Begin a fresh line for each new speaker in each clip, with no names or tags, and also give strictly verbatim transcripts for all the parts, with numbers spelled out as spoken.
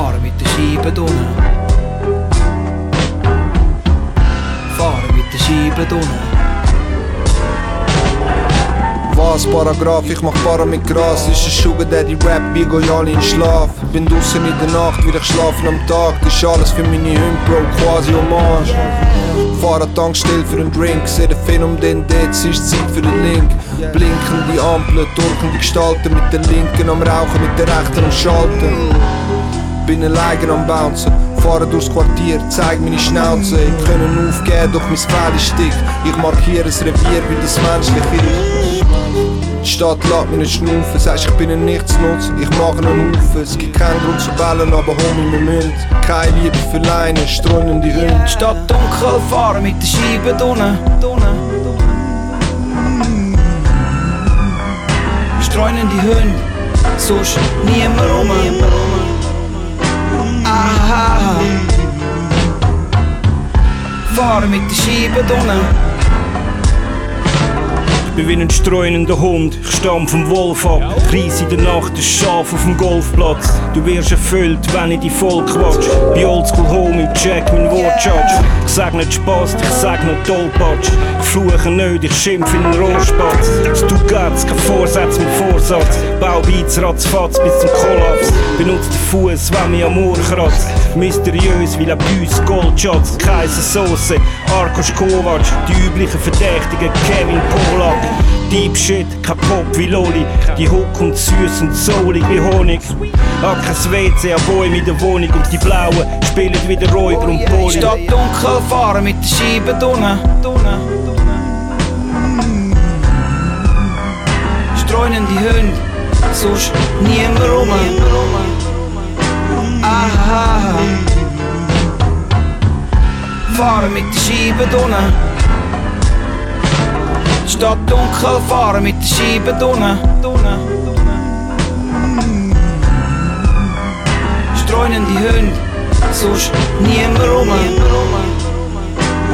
Fahren mit der Scheibe drinnen. Fahren mit der Scheibe drinnen.
Was, Paragraph, ich mach Para mit Gras. Ist ein Sugar Daddy Rap, wie geh alle in Schlaf. Bin draussen in der Nacht, will ich schlafen am Tag. Das ist alles für meine Hunde, Bro, quasi Hommage. Fahr an Tankstelle für einen Drink. Seh den Film um den dort, es ist Zeit für den Link. Blinkende Ampeln, durchende Gestalten. Mit der linken am Rauchen, mit der rechten am Schalten. Bin alleine am Bouncen, fahre durchs Quartier, zeig meine Schnauze. Ich kann aufgeben, doch mein Fell ist dick. Ich markiere das Revier, weil das menschlich ist. Die Stadt lässt mich nicht schnaufen, sagst ich bin ein Nichtsnutz, ich mache einen Haufen. Es gibt keinen Grund zu bellen, aber Homie, wir müssen keine Liebe für Leine, streunende Hunde.
Die Stadt dunkel, fahren mit der Scheibe drinnen. Streunende Hunde, sonst niemand rum. Aha. Fahren mit der Scheibe drinnen.
Ich bin wie ein streunender Hund, ich stamm vom Wolf ab. Ich reisse in der Nacht ein Schaf auf dem Golfplatz. Du wirst erfüllt, wenn ich dich voll quatsch. Bei Oldschool Home, ich check mein Wortschatz. Ich sag nicht Spaß, ich sag nicht Tollpatsch. Ich fluche nicht, ich schimpf in den Rohrspatz. Es tut geht's, kein Vorsatz mit Vorsatz. Bau Beiz, ratzfatz bis zum Kollaps. Benutzt den Fuß, wenn mich am Ohr kratzt. Mysteriös wie la Büs, Goldschatz, Kaisersauce, Arkoš Kovac. Die üblichen Verdächtigen, Kevin Polak. Deep Shit, kein Pop wie Loli. Die Hook kommt süß und soulig wie Honig. Hab kein W C, ein Boy mit der Wohnung. Und die Blauen spielen wieder Räuber und Poli.
Stadt dunkel, fahren mit der Scheibe drinnen. Streunende Hunde, sonst niemand rum. Aha. Fahren mit der Scheibe drinnen. Stadt dunkel, fahren mit der Scheibe drinnen. Streunende Hunde, sonst niemand rum.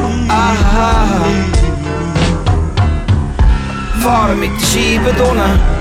Aha. Fahren mit der Scheibe drinnen.